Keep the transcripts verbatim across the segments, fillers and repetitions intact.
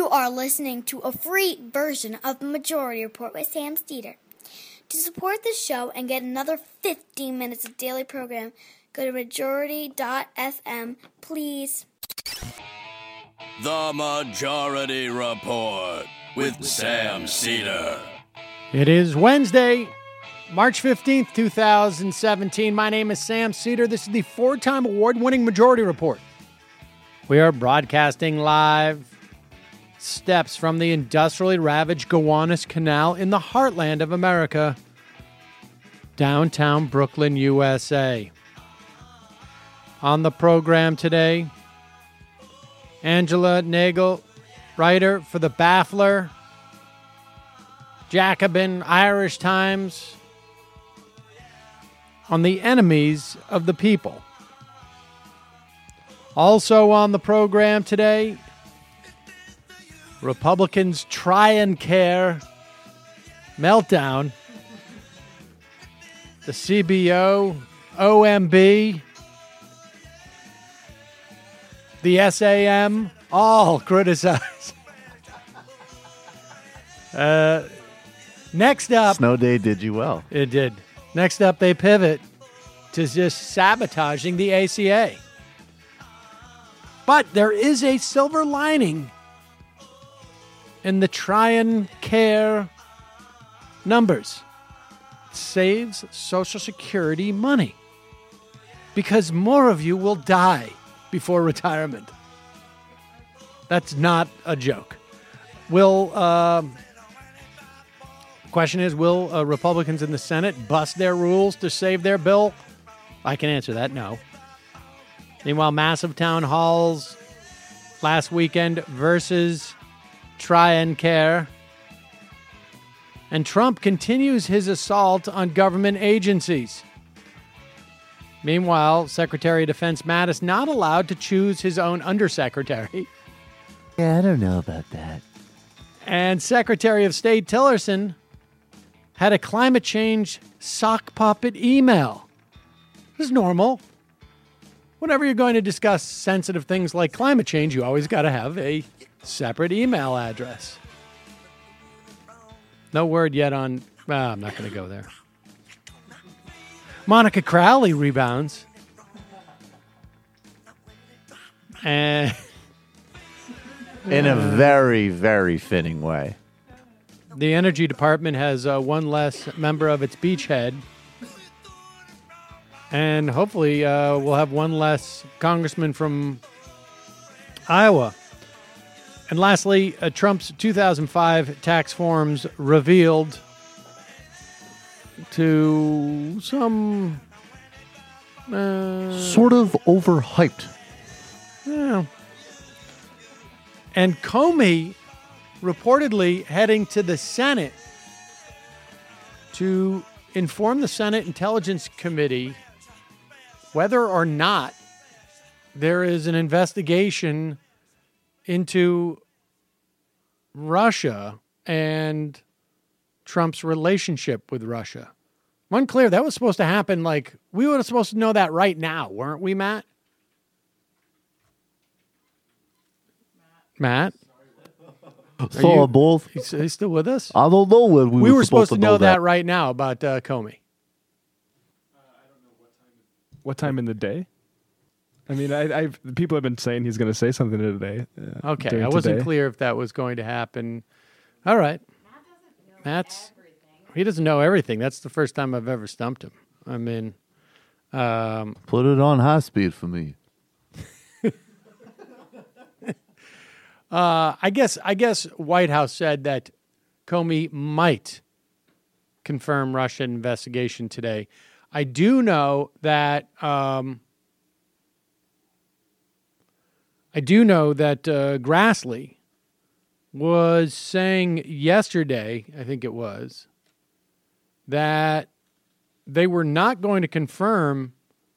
You are listening to a free version of the Majority Report with Sam Steeder. To support the show and get another fifteen minutes of daily program, go to majority dot f m, please. The Majority Report with Sam Steeder. It is Wednesday, March fifteenth, twenty seventeen. My name is Sam Steeder. This is the four-time award-winning Majority Report. We are broadcasting live steps from the industrially ravaged Gowanus Canal in the heartland of America, downtown Brooklyn, U S A. On the program today, Angela Nagel, writer for The Baffler, Jacobin, Irish Times, on the enemies of the people. Also on the program today, Republicans try and care meltdown, the C B O, O M B, the S A M, all criticize. uh, next up... Snow Day did you well. It did. Next up, they pivot to just sabotaging the A C A. But there is a silver lining in the try and care numbers. It saves Social Security money because more of you will die before retirement. That's not a joke. Will uh, question is, will uh, Republicans in the Senate bust their rules to save their bill? I can answer that, no. Meanwhile, massive town halls last weekend versus try and care. And Trump continues his assault on government agencies. Meanwhile, Secretary of Defense Mattis not allowed to choose his own undersecretary. Yeah, I don't know about that. And Secretary of State Tillerson had a climate change sock puppet email. This is normal. Whenever you're going to discuss sensitive things like climate change, you always got to have a separate email address. No word yet on... Well, I'm not going to go there. Monica Crowley rebounds. And... In a very, very fitting way. The Energy Department has uh, one less member of its beachhead. And hopefully uh, we'll have one less congressman from Iowa. And lastly, uh, Trump's two thousand five tax forms revealed to some... Uh, sort of overhyped. Yeah. And Comey reportedly heading to the Senate to inform the Senate Intelligence Committee whether or not there is an investigation into Russia and Trump's relationship with Russia. Unclear. That was supposed to happen, like, we were supposed to know that right now, weren't we, Matt? Matt? Saw you, both. He's, he's still with us? I don't know when we, we were, were supposed, supposed to know, know that. that right now about uh, Comey. What time in the day? I mean, I, I've people have been saying he's going to say something today. Uh, okay, I wasn't today. clear if that was going to happen. All right, Matt's he doesn't know everything. That's the first time I've ever stumped him. I mean, um, put it on high speed for me. uh, I guess I guess White House said that Comey might confirm Russian investigation today. I do know that um, I do know that uh, Grassley was saying yesterday, I think it was, that they were not going to confirm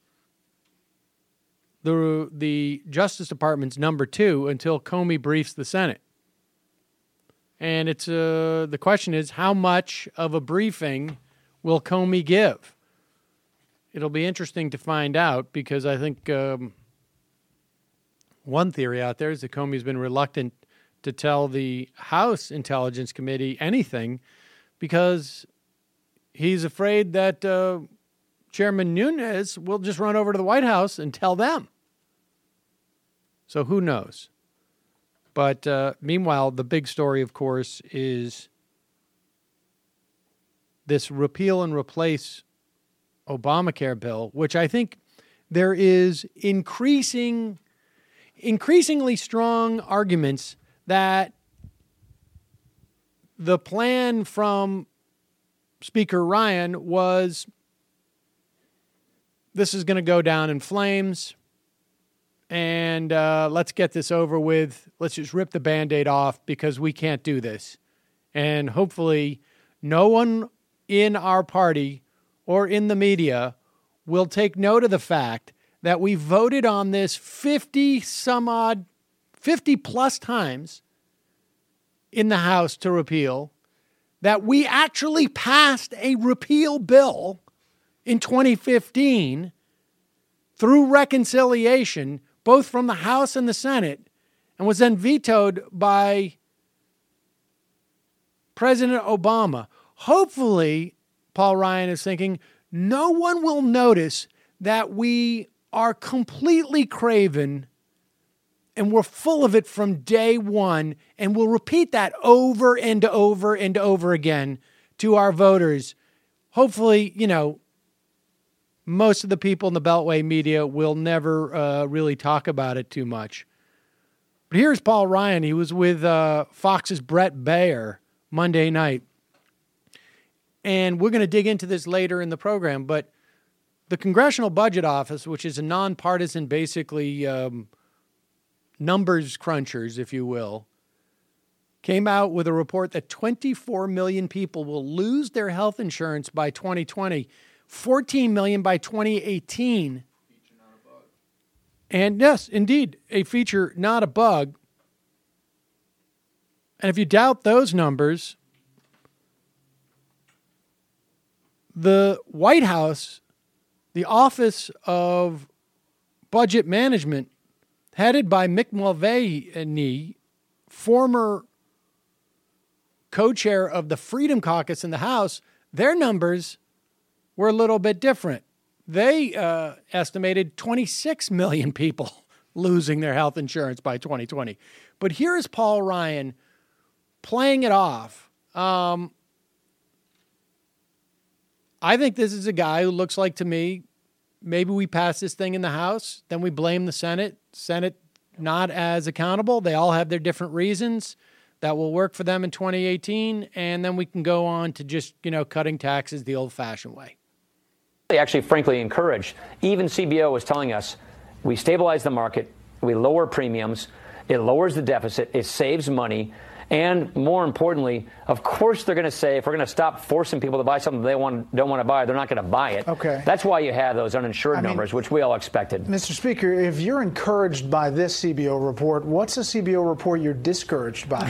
the the Justice Department's number two until Comey briefs the Senate. And it's uh, the question is, how much of a briefing will Comey give? It'll be interesting to find out because I think um, one theory out there is that Comey's been reluctant to tell the House Intelligence Committee anything because he's afraid that uh, Chairman Nunes will just run over to the White House and tell them. So who knows? But uh, meanwhile, the big story, of course, is this repeal and replace Obamacare bill, which I think there is increasing, increasingly strong arguments that the plan from Speaker Ryan was this is going to go down in flames and uh, let's get this over with. Let's just rip the Band-Aid off because we can't do this. And hopefully no one in our party or in the media will take note of the fact that we voted on this fifty some odd, fifty plus times in the House to repeal, that we actually passed a repeal bill in twenty fifteen through reconciliation, both from the House and the Senate, and was then vetoed by President Obama. Hopefully, Paul Ryan is thinking, no one will notice that we are completely craven and we're full of it from day one, and we'll repeat that over and over and over again to our voters. Hopefully, you know, most of the people in the Beltway media will never uh, really talk about it too much. But here's Paul Ryan. He was with uh, Fox's Brett Baier Monday night. And we're going to dig into this later in the program, but the Congressional Budget Office, which is a nonpartisan, basically um, numbers crunchers, if you will, came out with a report that twenty-four million people will lose their health insurance by twenty twenty, fourteen million by twenty eighteen. Feature, not a bug. And yes, indeed, a feature, not a bug. And if you doubt those numbers, the White House, the Office of Budget Management, headed by Mick Mulvaney, former co-chair of the Freedom Caucus in the House, their numbers were a little bit different. They uh, estimated twenty-six million people losing their health insurance by twenty twenty. But here is Paul Ryan playing it off. Um, I think this is a guy who looks like to me, maybe we pass this thing in the House, then we blame the Senate. Senate not as accountable. They all have their different reasons that will work for them in twenty eighteen, and then we can go on to just, you know, cutting taxes the old-fashioned way. They actually, frankly, encourage. Even C B O was telling us, we stabilize the market, we lower premiums, it lowers the deficit, it saves money. And more importantly, of course, they're going to say if we're going to stop forcing people to buy something they want, don't want to buy, they're not going to buy it. Okay. That's why you have those uninsured I mean, numbers, which we all expected. Mister Speaker, if you're encouraged by this C B O report, what's a C B O report you're discouraged by?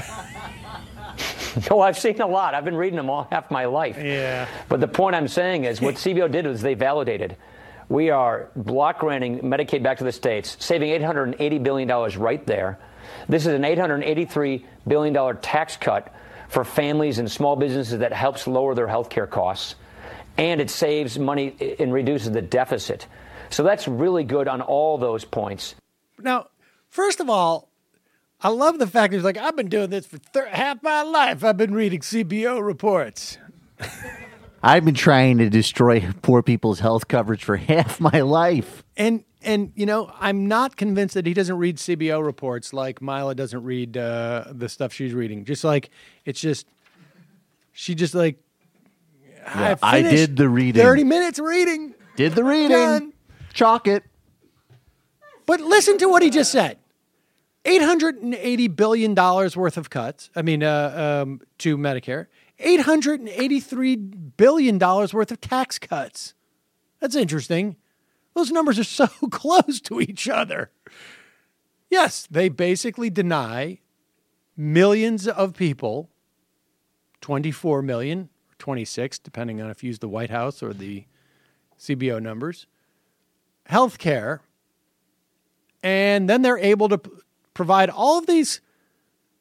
Oh, I've seen a lot. I've been reading them all half my life. Yeah. But the point I'm saying is what C B O did was they validated. We are block granting Medicaid back to the states, saving eight hundred eighty billion dollars right there. This is an eight hundred eighty-three billion dollars tax cut for families and small businesses that helps lower their health care costs. And it saves money and reduces the deficit. So that's really good on all those points. Now, first of all, I love the fact that he's like, I've been doing this for thir- half my life. I've been reading C B O reports. I've been trying to destroy poor people's health coverage for half my life. And, and you know, I'm not convinced that he doesn't read C B O reports like Mila doesn't read uh, the stuff she's reading. Just like, it's just, she just like, yeah, I, I did the reading. thirty minutes reading. Did the reading. Done. Chalk it. But listen to what he just said. eight hundred eighty billion dollars worth of cuts, I mean, uh, um, to Medicare. eight hundred eighty-three billion dollars worth of tax cuts. That's interesting. Those numbers are so close to each other. Yes, they basically deny millions of people, twenty-four million, or twenty-six, depending on if you use the White House or the C B O numbers, health care, and then they're able to p- provide all of these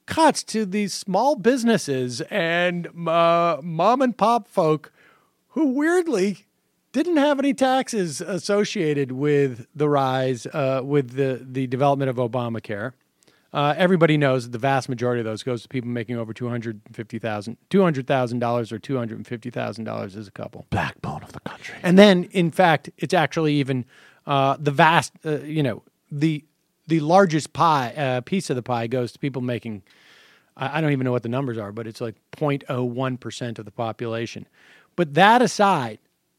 cuts to these small businesses and uh, mom and pop folk who weirdly didn't have any taxes associated with the rise, uh, with the, the development of Obamacare. Uh, everybody knows that the vast majority of those goes to people making over two hundred fifty thousand dollars, two hundred thousand dollars or two hundred fifty thousand dollars as a couple. Backbone of the country. And then, in fact, it's actually even uh, the vast, uh, you know, the the largest pie uh, piece of the pie goes to people making, I, I don't even know what the numbers are, but it's like zero point zero one percent of the population. But that aside,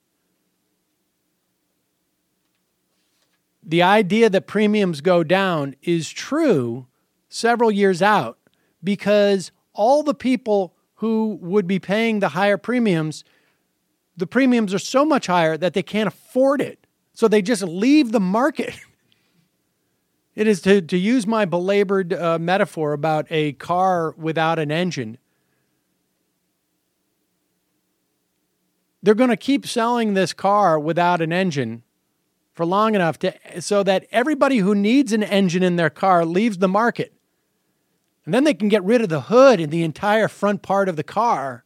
the idea that premiums go down is true several years out because all the people who would be paying the higher premiums, the premiums are so much higher that they can't afford it. So they just leave the market. It is, to, to use my belabored uh, metaphor about a car without an engine, they're going to keep selling this car without an engine for long enough to so that everybody who needs an engine in their car leaves the market. And then they can get rid of the hood and the entire front part of the car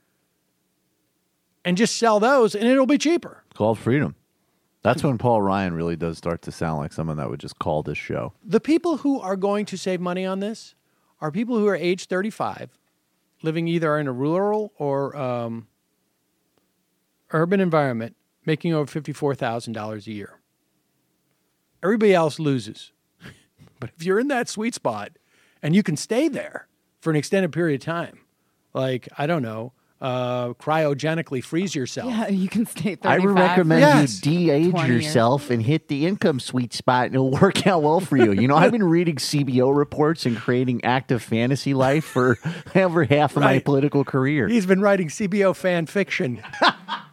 and just sell those, and it'll be cheaper. It's called freedom. That's when Paul Ryan really does start to sound like someone that would just call this show. The people who are going to save money on this are people who are age thirty-five, living either in a rural or um, urban environment, making over fifty-four thousand dollars a year. Everybody else loses. But if you're in that sweet spot and you can stay there for an extended period of time, like, I don't know, uh, cryogenically freeze yourself. Yeah, you can stay I thirty-five. would recommend Yes. you de-age twenty years. yourself and hit the income sweet spot, and it'll work out well for you. You know, I've been reading C B O reports and creating active fantasy life for over half of my Right. political career. He's been writing C B O fan fiction. All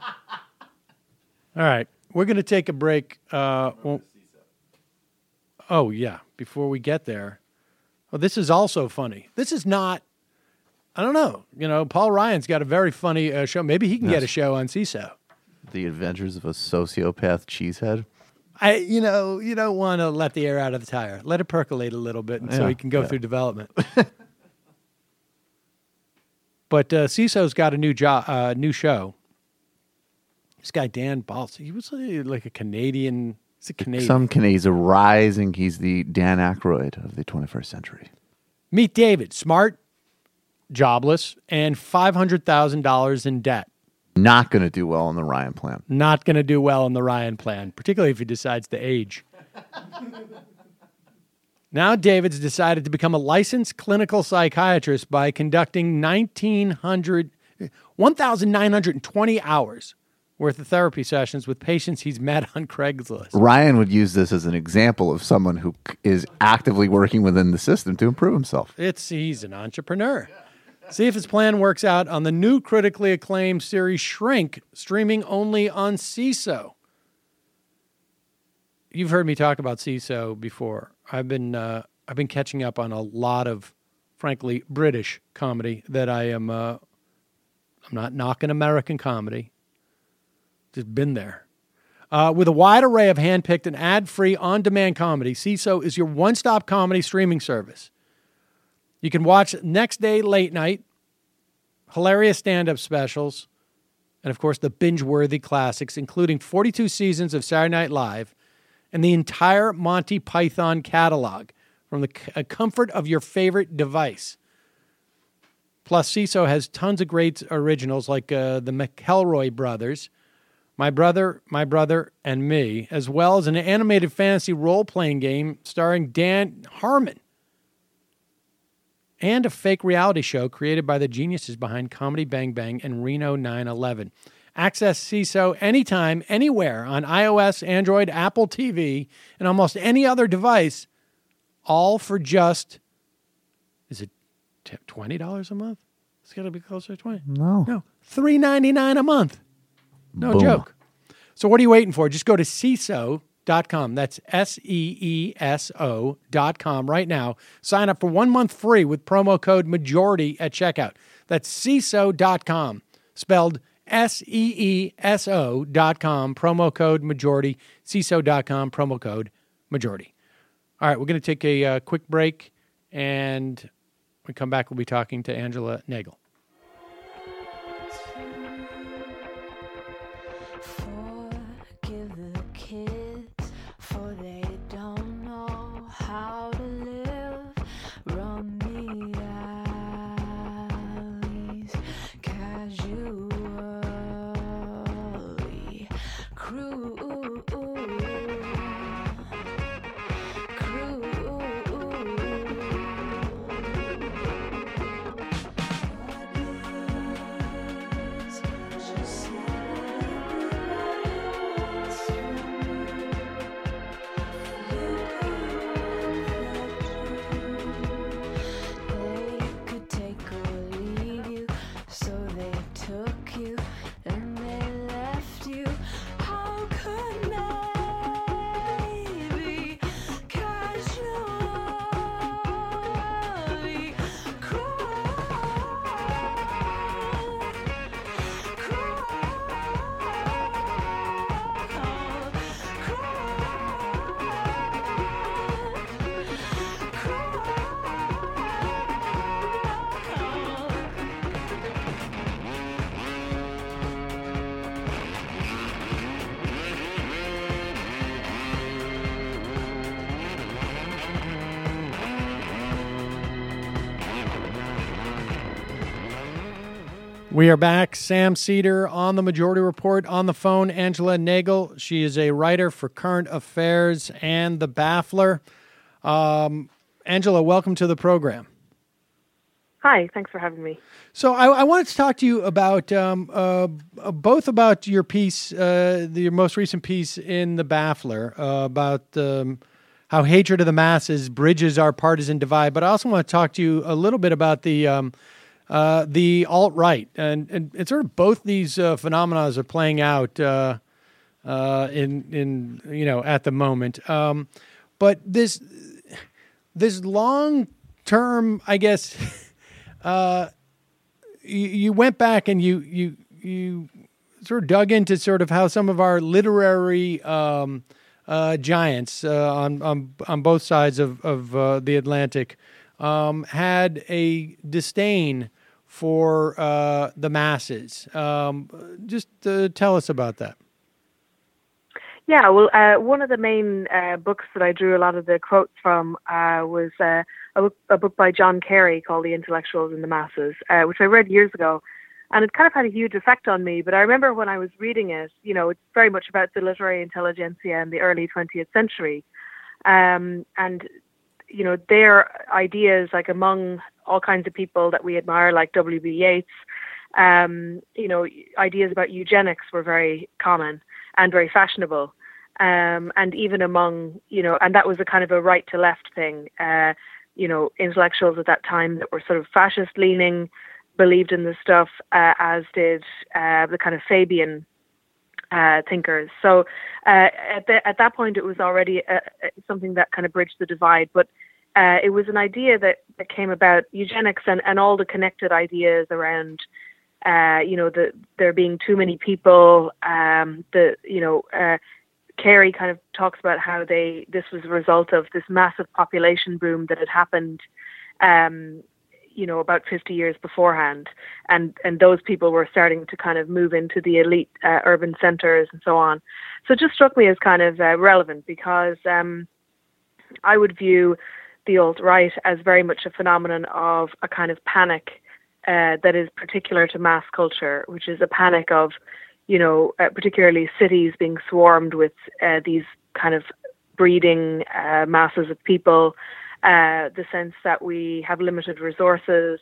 right, we're going to take a break. Uh, well, oh, yeah, before we get there. Well, this is also funny. This is not, I don't know. You know, Paul Ryan's got a very funny uh, show. Maybe he can get Yes. a show on C I S O. The Adventures of a Sociopath Cheesehead. I, you know, you don't want to let the air out of the tire. Let it percolate a little bit, and so Yeah, he can go yeah. through development. But uh, C I S O's got a new job, uh, new show. This guy Dan Baltz, he was uh, like a Canadian. He's a Canadian. Some can he's a rising. He's the Dan Aykroyd of the twenty-first century. Meet David, smart, jobless, and five hundred thousand dollars in debt. Not going to do well in the Ryan plan. Not going to do well in the Ryan plan, particularly if he decides to age. Now David's decided to become a licensed clinical psychiatrist by conducting nineteen hundred, one thousand nine hundred twenty hours worth of therapy sessions with patients he's met on Craigslist. Ryan would use this as an example of someone who c- is actively working within the system to improve himself. It's he's an entrepreneur. See if his plan works out on the new critically acclaimed series Shrink, streaming only on C I S O. You've heard me talk about C I S O before. I've been uh, I've been catching up on a lot of, frankly, British comedy that I am. Uh, I'm not knocking American comedy. Just been there. Uh, with a wide array of handpicked and ad-free on-demand comedy, C I S O is your one-stop comedy streaming service. You can watch Next Day Late Night, hilarious stand-up specials, and, of course, the binge-worthy classics, including forty-two seasons of Saturday Night Live and the entire Monty Python catalog from the c- uh, comfort of your favorite device. Plus, C I S O has tons of great originals like uh, the McElroy Brothers, My Brother, My Brother, and Me, as well as an animated fantasy role-playing game starring Dan Harmon, and a fake reality show created by the geniuses behind Comedy Bang Bang and Reno nine eleven. Access C I S O anytime, anywhere on iOS, Android, Apple T V, and almost any other device, all for just, is it twenty dollars a month? It's got to be closer to twenty dollars. No. No, three ninety-nine a month. No Boom. joke. So what are you waiting for? Just go to C I S O dot com. That's S E E S O dot com right now. Sign up for one month free with promo code MAJORITY at checkout. That's C I S O dot com, spelled S E E S O dot com, promo code MAJORITY, C I S O dot com, promo code MAJORITY. All right, we're going to take a uh, quick break, and we come back, we'll be talking to Angela Nagle. Forgive the kids, for they don't know how to live. Rummy alleys, casually cruel. We are back. Sam Seder on the Majority Report. On the phone, Angela Nagle. She is a writer for Current Affairs and The Baffler. Um, Angela, welcome to the program. Hi, thanks for having me. So I, I wanted to talk to you about um, uh, both about your piece, uh, the, your most recent piece in The Baffler, uh, about um, how hatred of the masses bridges our partisan divide. But I also want to talk to you a little bit about the um, uh, the alt-right. And, and, and sort of both these uh, phenomena are playing out uh, uh, in, in you know, at the moment. Um, but this, this long-term, I guess... Uh, you, you went back and you, you, you sort of dug into sort of how some of our literary, um, uh, giants, uh, on, on, on both sides of, of, uh, the Atlantic, um, had a disdain for, uh, the masses. Um, just, uh, tell us about that. Yeah, well, uh, one of the main uh, books that I drew a lot of the quotes from uh, was uh, a, book, a book by John Kerry called The Intellectuals and the Masses, uh, which I read years ago. And it kind of had a huge effect on me. But I remember when I was reading it, you know, it's very much about the literary intelligentsia in the early twentieth century. Um, and, you know, their ideas, like among all kinds of people that we admire, like W B Yeats, um, you know, ideas about eugenics were very common and very fashionable. Um, and even among, you know, and that was a kind of a right to left thing, uh, you know, intellectuals at that time that were sort of fascist leaning, believed in this stuff, uh, as did uh, the kind of Fabian uh, thinkers. So uh, at, the, at that point, it was already uh, something that kind of bridged the divide. But uh, it was an idea that, that came about eugenics and, and all the connected ideas around Uh, you know, the, there being too many people, um, the, you know, uh, Carey kind of talks about how they, this was a result of this massive population boom that had happened, um, you know, about fifty years beforehand. And, and those people were starting to kind of move into the elite uh, urban centers and so on. So it just struck me as kind of uh, relevant because um, I would view the alt-right as very much a phenomenon of a kind of panic Uh, that is particular to mass culture, which is a panic of, you know, uh, particularly cities being swarmed with uh, these kind of breeding uh, masses of people, uh, the sense that we have limited resources,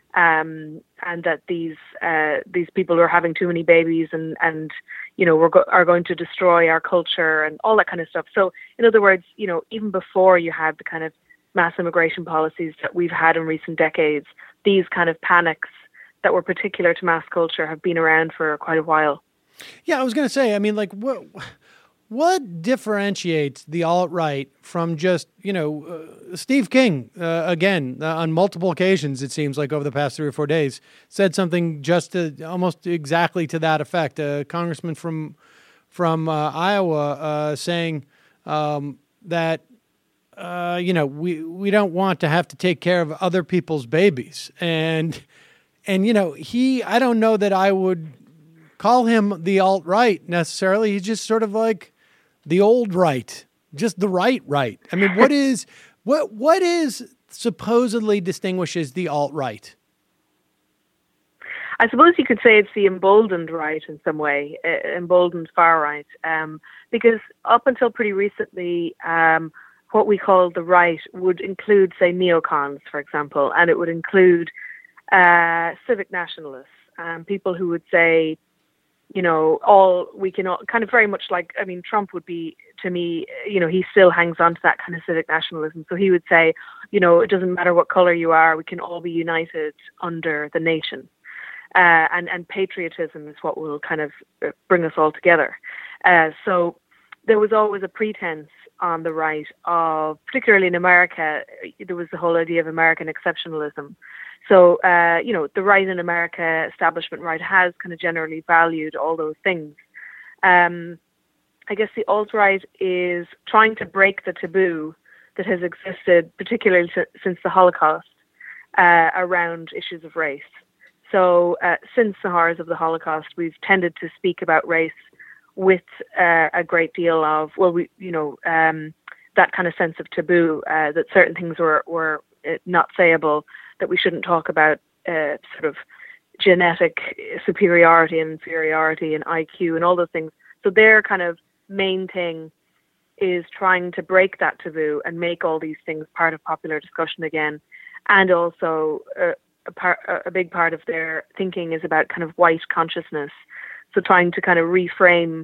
um, and that these uh, these people are having too many babies and, and you know, we're go- are going to destroy our culture and all that kind of stuff. So, in other words, you know, even before you had the kind of mass immigration policies that we've had in recent decades, these kind of panics that were particular to mass culture have been around for quite a while. Yeah, I was going to say, I mean, like, what what differentiates the alt-right from just, you know, uh, Steve King, uh, again, uh, on multiple occasions, it seems like over the past three or four days, said something just to, almost exactly to that effect. A congressman from, from uh, Iowa uh, saying um, that uh, you know, we, we don't want to have to take care of other people's babies. And, and, you know, he, I don't know that I would call him the alt-right necessarily. He's just sort of like the old right, just the right right. I mean, what is, what, what is supposedly distinguishes the alt-right? I suppose you could say it's the emboldened right in some way, uh, emboldened far right, um, because up until pretty recently, um, what we call the right would include, say, neocons, for example, and it would include uh, civic nationalists, um, people who would say, you know, all we can all kind of very much like, I mean, Trump would be, to me, you know, he still hangs on to that kind of civic nationalism. So he would say, you know, it doesn't matter what color you are, we can all be united under the nation. Uh, and, and patriotism is what will kind of bring us all together. Uh, so there was always a pretense on the right of, particularly in America, there was the whole idea of American exceptionalism. So, uh, you know, the right in America, establishment right, has kind of generally valued all those things. Um, I guess the alt-right is trying to break the taboo that has existed, particularly since the Holocaust, uh, around issues of race. So uh, since the horrors of the Holocaust, we've tended to speak about race with uh, a great deal of, well, we, you know, um, that kind of sense of taboo, uh, that certain things were, were not sayable, that we shouldn't talk about uh, sort of genetic superiority and inferiority and I Q and all those things. So their kind of main thing is trying to break that taboo and make all these things part of popular discussion again. And also, uh, A, part, a big part of their thinking is about kind of white consciousness. So trying to kind of reframe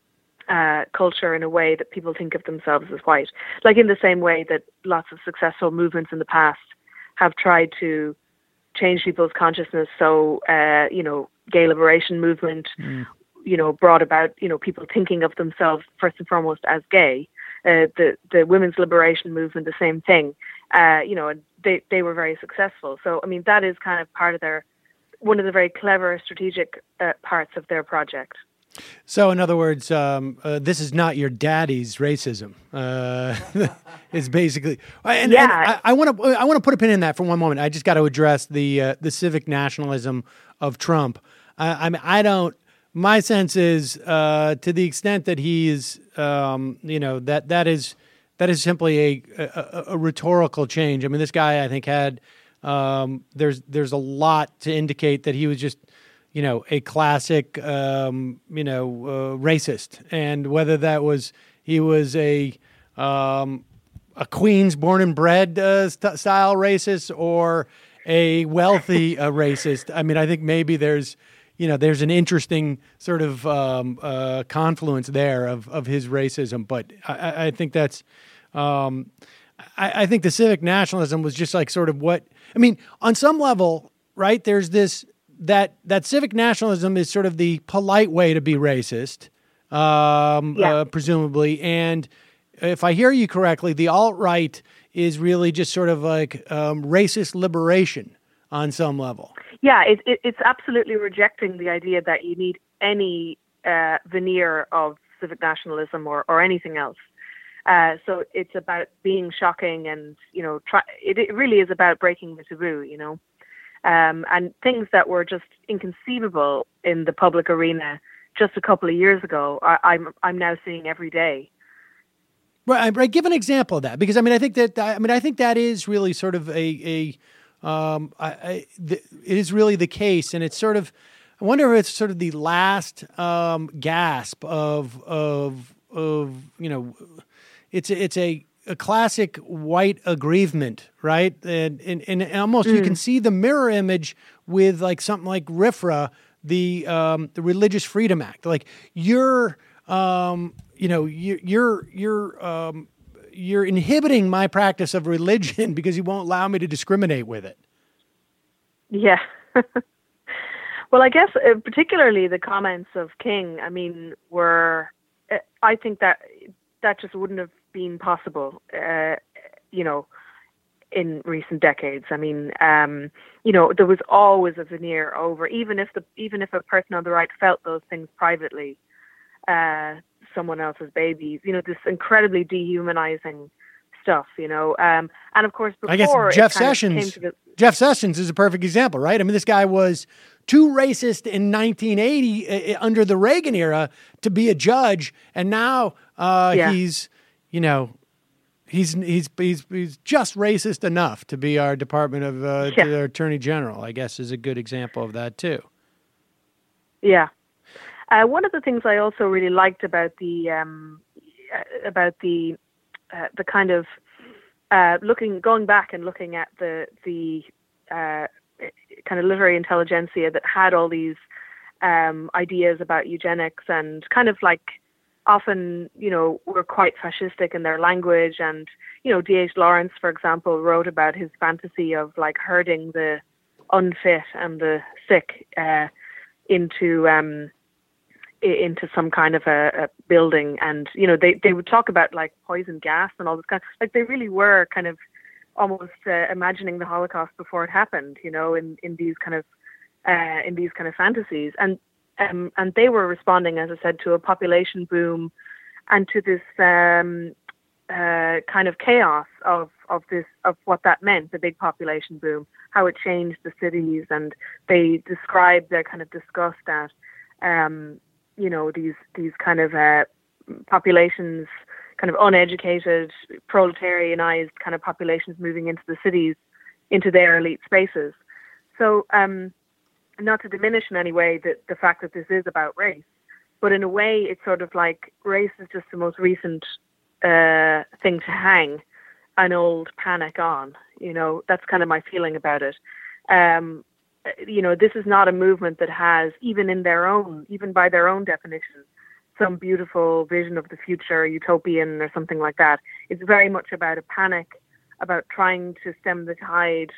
uh, culture in a way that people think of themselves as white. Like in the same way that lots of successful movements in the past have tried to change people's consciousness. So, uh, you know, gay liberation movement, mm. you know, brought about, you know, people thinking of themselves first and foremost as gay. Uh, the, the women's liberation movement, the same thing. Uh, you know, they, they were very successful. So, I mean, that is kind of part of their, one of the very clever strategic uh, parts of their project. So, in other words, um, uh, this is not your daddy's racism. Uh, it's basically, and, yeah. And I want to, I want to put a pin in that for one moment. I just got to address the uh, the civic nationalism of Trump. I, I mean, I don't. My sense is, uh, to the extent that he is, um, you know, that that is. That is simply a, a, a rhetorical change. I mean, this guy, I think, had um, there's there's a lot to indicate that he was just, you know, a classic, um, you know, uh, racist, and whether that was he was a um, a Queens born and bred uh, st- style racist or a wealthy uh, racist. I mean, I think maybe there's. You know, there's an interesting sort of um, uh, confluence there of, of his racism, but I, I think that's, um, I, I think the civic nationalism was just like sort of what, I mean, on some level, right, there's this, that, that civic nationalism is sort of the polite way to be racist, um, yeah. uh, presumably, and if I hear you correctly, the alt-right is really just sort of like um, racist liberation on some level. Yeah, it, it, it's absolutely rejecting the idea that you need any uh, veneer of civic nationalism or, or anything else. Uh, so it's about being shocking and, you know, try, it, it really is about breaking the taboo, you know, um, and things that were just inconceivable in the public arena just a couple of years ago, I, I'm I'm now seeing every day. Right, right. Give an example of that, because I mean, I think that I mean, I think that is really sort of a a. Um, I, I, the, it is really the case, and it's sort of, I wonder if it's sort of the last um, gasp of of of you know, it's a, it's a, a classic white aggrievement, right? And and, and almost mm. you can see the mirror image with like something like R F R A, the um, the Religious Freedom Act. Like you're, um, you know, you're you're you're. Um, You're inhibiting my practice of religion because you won't allow me to discriminate with it. Yeah. Well, I guess uh, particularly the comments of King, I mean, were, uh, I think that that just wouldn't have been possible, uh, you know, in recent decades. I mean, um, you know, there was always a veneer over, even if the even if a person on the right felt those things privately, uh, someone else's babies, you know, this incredibly dehumanizing stuff, you know. Um, and of course, before I guess it Jeff kind of Sessions, came to the, Jeff Sessions is a perfect example, right? I mean, this guy was too racist in nineteen eighty uh, under the Reagan era to be a judge, and now uh, Yeah. he's, you know, he's he's he's he's just racist enough to be our Department of uh, Yeah. to our Attorney General. I guess is a good example of that too. yeah. Uh, one of the things I also really liked about the um, uh, about the uh, the kind of uh, looking going back and looking at the the uh, kind of literary intelligentsia that had all these um, ideas about eugenics and kind of like often, you know, were quite fascistic in their language. And, you know, D H Lawrence, for example, wrote about his fantasy of like herding the unfit and the sick uh, into um, i- into some kind of a, a building. And, you know, they, they would talk about like poison gas and all this kind of, like they really were kind of almost uh, imagining the Holocaust before it happened, you know, in, in these kind of uh, in these kind of fantasies. And um, and they were responding, as I said, to a population boom and to this um, uh, kind of chaos of, of this of what that meant, the big population boom, how it changed the cities. And they described their kind of disgust at, um, you know, these these kind of uh, populations, kind of uneducated, proletarianized kind of populations moving into the cities, into their elite spaces. So, um, not to diminish in any way the, the fact that this is about race, but in a way it's sort of like race is just the most recent uh, thing to hang an old panic on. You know, that's kind of my feeling about it. Um, you know, this is not a movement that has, even in their own, even by their own definition, some beautiful vision of the future, utopian or something like that. It's very much about a panic, about trying to stem the tide,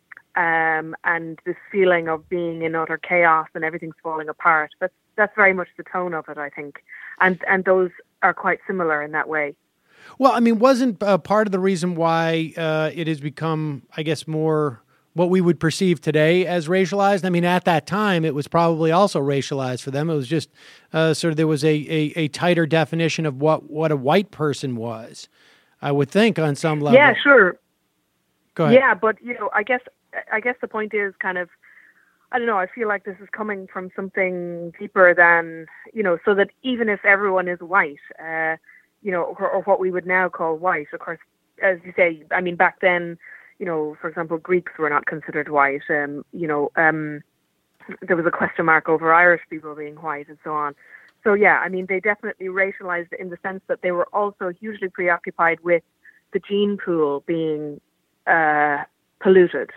um, and this feeling of being in utter chaos and everything's falling apart. That's that's very much the tone of it, I think, and and those are quite similar in that way. Well, I mean, wasn't uh, part of the reason why uh, it has become, I guess, more what we would perceive today as racialized? I mean, at that time, it was probably also racialized for them. It was just uh, sort of there was a, a, a tighter definition of what, what a white person was, I would think, on some level. Yeah, sure. Go ahead. Yeah, but, you know, I guess I guess the point is kind of, I don't know, I feel like this is coming from something deeper than, you know, so that even if everyone is white, uh, you know, or, or what we would now call white, of course, as you say, I mean, back then, you know, for example, Greeks were not considered white. Um, you know, um, there was a question mark over Irish people being white and so on. So, yeah, I mean, they definitely racialized it in the sense that they were also hugely preoccupied with the gene pool being uh, polluted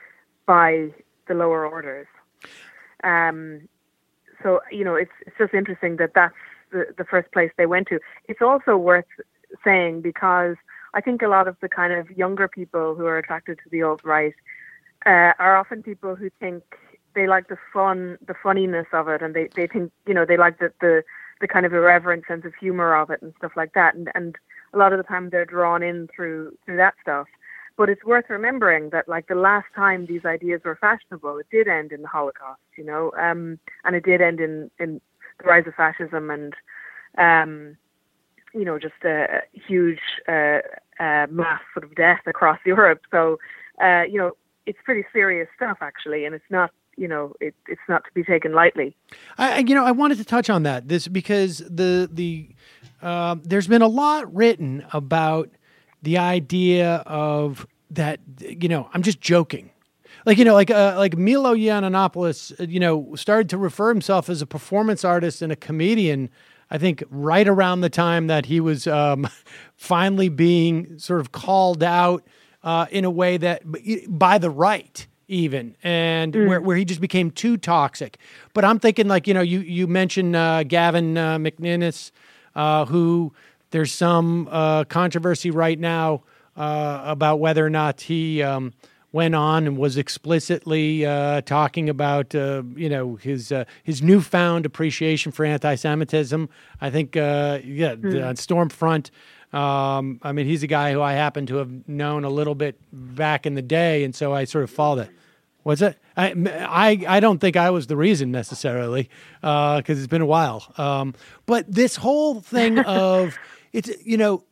by the lower orders. Um, so, you know, it's it's just interesting that that's the, the first place they went to. It's also worth saying because I think a lot of the kind of younger people who are attracted to the alt-right uh, are often people who think they like the fun, the funniness of it, and they, they think, you know, they like the, the, the kind of irreverent sense of humor of it and stuff like that. And, and a lot of the time they're drawn in through through that stuff. But it's worth remembering that, like, the last time these ideas were fashionable, it did end in the Holocaust, you know, um, and it did end in, in the rise of fascism and, um, you know, just a huge uh, uh, mass sort of death across Europe. So, uh, you know, it's pretty serious stuff, actually, and it's not, you know, it, it's not to be taken lightly. I, you know, I wanted to touch on that this because the the uh, there's been a lot written about the idea of that. You know, I'm just joking. Like, you know, like uh, like Milo Yiannopoulos, you know, started to refer himself as a performance artist and a comedian, I think right around the time that he was um, finally being sort of called out uh, in a way that by the right even, and mm. where, where he just became too toxic. But I'm thinking, like, you know, you, you mentioned uh, Gavin uh, McInnes, uh, who there's some uh, controversy right now uh, about whether or not he um, went on and was explicitly uh, talking about, uh, you know, his uh, his newfound appreciation for anti-Semitism. I think, uh, yeah, mm. on Stormfront, um, I mean, he's a guy who I happen to have known a little bit back in the day, and so I sort of followed it. What's it? I, I, I don't think I was the reason necessarily, because uh, it's been a while. Um, but this whole thing of, it's, you know,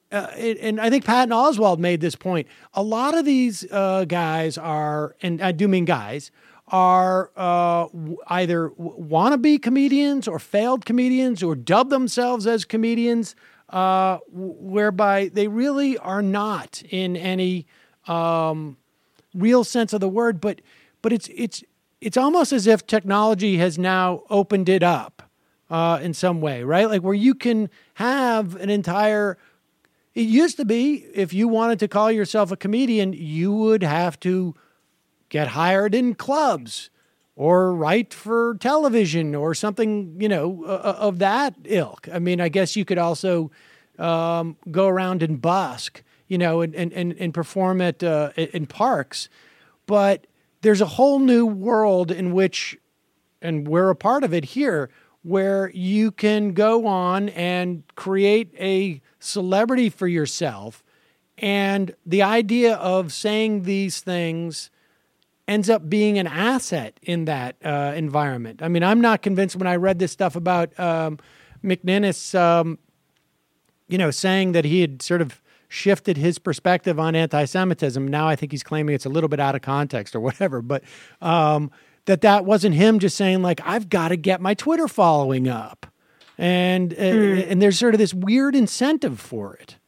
uh, it, and I think Patton Oswalt made this point. A lot of these uh, guys are, and I do mean guys, are uh, w- either w- wannabe comedians or failed comedians or dub themselves as comedians, uh, w- whereby they really are not in any um, real sense of the word. But but it's it's it's almost as if technology has now opened it up uh, in some way, right? Like where you can have an entire. It used to be if you wanted to call yourself a comedian, you would have to get hired in clubs or write for television or something, you know, uh, of that ilk. I mean, I guess you could also um, go around and busk, you know, and, and, and, and perform at uh, in parks. But there's a whole new world in which, and we're a part of it here, where you can go on and create a celebrity for yourself. And the idea of saying these things ends up being an asset in that uh, environment. I mean, I'm not convinced when I read this stuff about um, McNinnis, um, you know, saying that he had sort of shifted his perspective on anti-Semitism. Now I think he's claiming it's a little bit out of context or whatever, but um, that that wasn't him just saying like, I've got to get my Twitter following up. And, uh, mm. and there's sort of this weird incentive for it.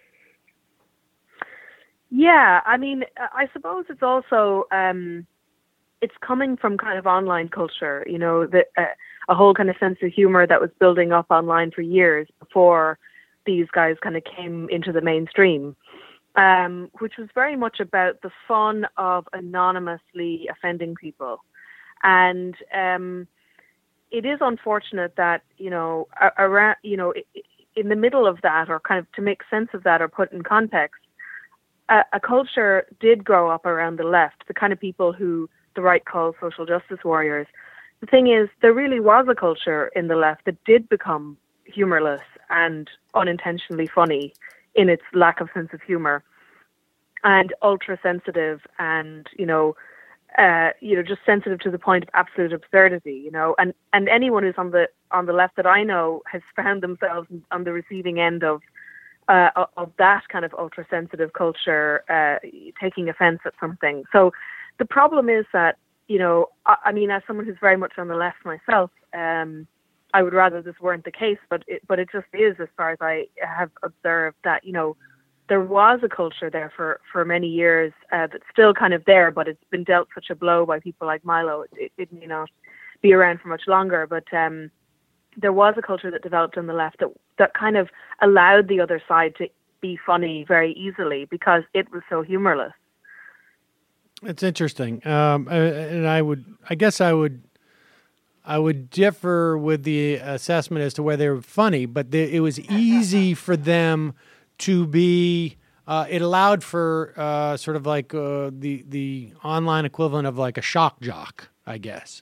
Yeah, I mean, I suppose it's also, um, it's coming from kind of online culture, you know, the, uh, a whole kind of sense of humor that was building up online for years before these guys kind of came into the mainstream, um, which was very much about the fun of anonymously offending people. And um, it is unfortunate that, you know, around, you know, in the middle of that, or kind of to make sense of that or put in context, a, a culture did grow up around the left, the kind of people who the right calls social justice warriors. The thing is, there really was a culture in the left that did become humorless and unintentionally funny in its lack of sense of humor, and ultra sensitive, and you know, uh, you know, just sensitive to the point of absolute absurdity. You know, and and anyone who's on the on the left that I know has found themselves on the receiving end of uh, of that kind of ultra sensitive culture, uh, taking offense at something. So the problem is that, you know, I, I mean, as someone who's very much on the left myself, um, I would rather this weren't the case, but it, but it just is, as far as I have observed, that, you know, there was a culture there for, for many years uh, that's still kind of there, but it's been dealt such a blow by people like Milo. It, it, it may not be around for much longer, but um, there was a culture that developed on the left that, that kind of allowed the other side to be funny very easily because it was so humorless. It's interesting. Um, and I would, I guess I would, I would differ with the assessment as to whether they were funny, but they, it was easy for them to be, uh, it allowed for uh, sort of like uh, the, the online equivalent of like a shock jock, I guess.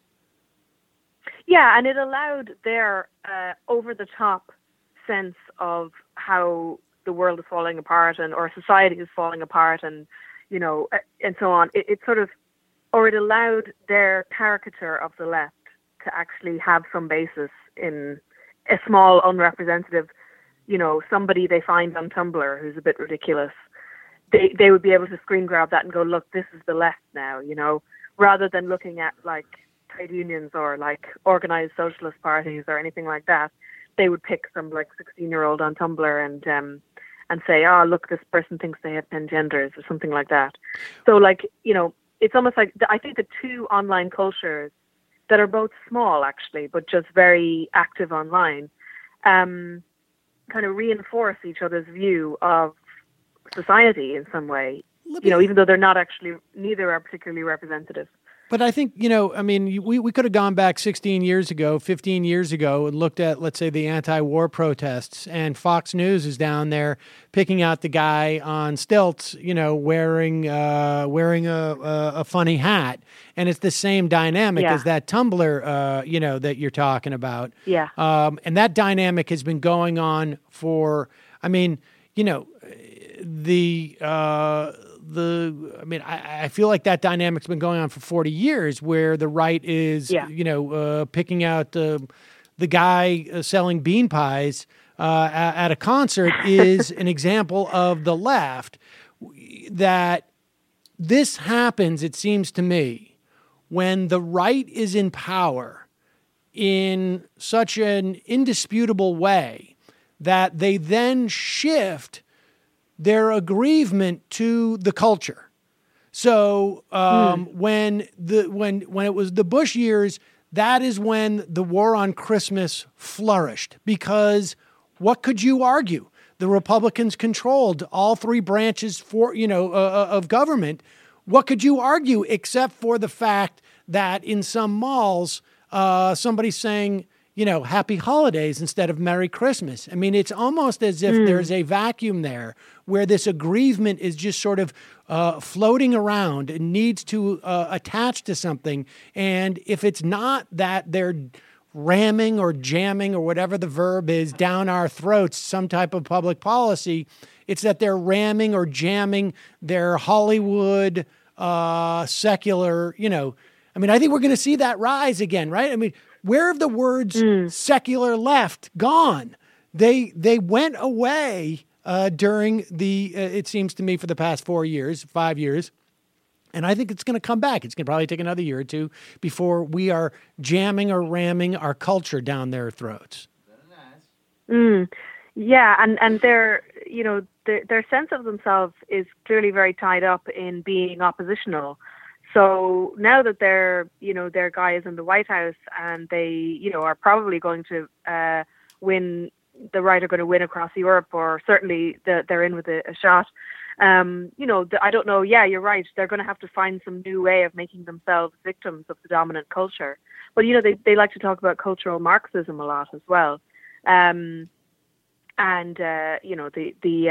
Yeah, and it allowed their uh, over-the-top sense of how the world is falling apart and or society is falling apart and, you know, and so on. It, it sort of, or it allowed their caricature of the left to actually have some basis in a small, unrepresentative, you know, somebody they find on Tumblr who's a bit ridiculous. They they would be able to screen grab that and go, look, this is the left now, you know, rather than looking at like trade unions or like organized socialist parties or anything like that. They would pick some like sixteen-year-old on Tumblr and um, and say, oh, look, this person thinks they have ten genders or something like that. So like, you know, it's almost like, I think the two online cultures that are both small actually, but just very active online, um, kind of reinforce each other's view of society in some way, you know, even though they're not actually, neither are particularly representative. But I think, you know, I mean, we, we could have gone back sixteen years ago, fifteen years ago and looked at, let's say, the anti-war protests, and Fox News is down there picking out the guy on stilts, you know, wearing uh, wearing a, a, a funny hat. And it's the same dynamic yeah. as that Tumblr, uh, you know, that you're talking about. Yeah. Um, and that dynamic has been going on for, I mean, you know, the... Uh, The, I mean, I, I feel like that dynamic's been going on for forty years, where the right is, yeah. you know, uh, picking out uh, the guy uh, selling bean pies uh, at, at a concert is an example of the left. That this happens, it seems to me, when the right is in power in such an indisputable way that they then shift their aggrievement to the culture. So um, mm. when the when when it was the Bush years, that is when the war on Christmas flourished, because what could you argue? The Republicans controlled all three branches for you know uh, of government. What could you argue except for the fact that in some malls, uh, somebody's saying, you know, Happy Holidays instead of Merry Christmas? I mean, it's almost as if mm. there's a vacuum there where this aggrievement is just sort of uh, floating around and needs to uh, attach to something. And if it's not that they're ramming or jamming or whatever the verb is down our throats, some type of public policy, it's that they're ramming or jamming their Hollywood, uh, secular, you know, I mean, I think we're going to see that rise again, right? I mean, where have the words mm. secular left gone? They they went away uh, during the, uh, it seems to me, for the past four years, five years. And I think it's going to come back. It's going to probably take another year or two before we are jamming or ramming our culture down their throats. Mm. Yeah, and, and their, you know, their, their sense of themselves is clearly very tied up in being oppositional. So now that they're, you know, their guy is in the White House and they, you know, are probably going to uh, win, the right are going to win across Europe, or certainly the, they're in with a, a shot. Um, you know, the, I don't know. Yeah, you're right. They're going to have to find some new way of making themselves victims of the dominant culture. But, you know, they, they like to talk about cultural Marxism a lot as well. Um, and, uh, you know, the, the,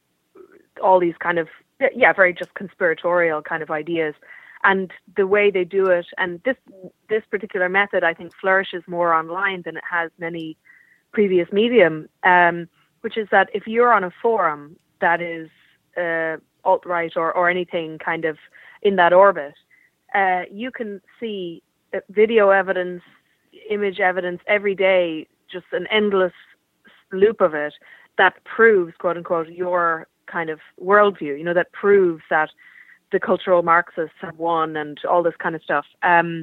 uh, all these kind of, yeah, very just conspiratorial kind of ideas. And the way they do it, and this this particular method, I think, flourishes more online than it has in any previous medium, um, which is that if you're on a forum that is uh, alt-right or, or anything kind of in that orbit, uh, you can see video evidence, image evidence every day, just an endless loop of it that proves, quote unquote, your kind of worldview, you know, that proves that the cultural Marxists have won and all this kind of stuff. Um,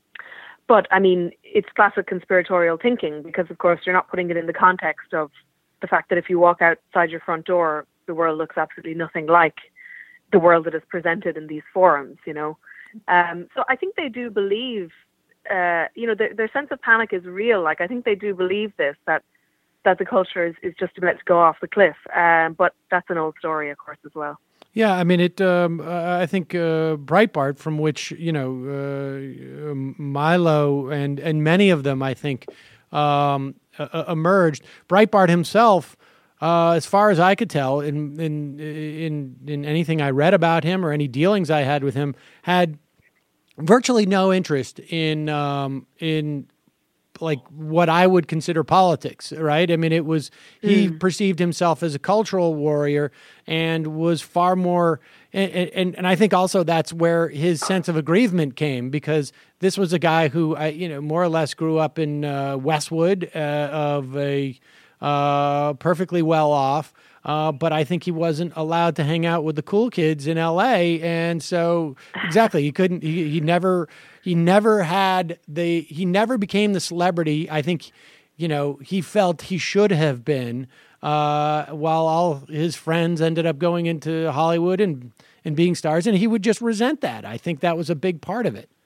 but, I mean, it's classic conspiratorial thinking because, of course, you're not putting it in the context of the fact that if you walk outside your front door, the world looks absolutely nothing like the world that is presented in these forums, you know. Um, so I think they do believe, uh, you know, their, their sense of panic is real. Like, I think they do believe this, that that the culture is, is just about to go off the cliff. Um, but that's an old story, of course, as well. Yeah, I mean, it. Um, uh, I think uh, Breitbart, from which you know uh, Milo and and many of them, I think, um, uh, emerged. Breitbart himself, uh, as far as I could tell, in in in in anything I read about him or any dealings I had with him, had virtually no interest in um, in. like what I would consider politics, right? I mean, it was, he mm. perceived himself as a cultural warrior and was far more, and, and, and I think also that's where his sense of aggrievement came, because this was a guy who, I, you know, more or less grew up in uh, Westwood uh, of a uh, perfectly well off, uh, but I think he wasn't allowed to hang out with the cool kids in L A. And so exactly, he couldn't, he, he never, He never had the, he never became the celebrity I think, you know, he felt he should have been, uh, while all his friends ended up going into Hollywood and, and being stars. And he would just resent that. I think that was a big part of it.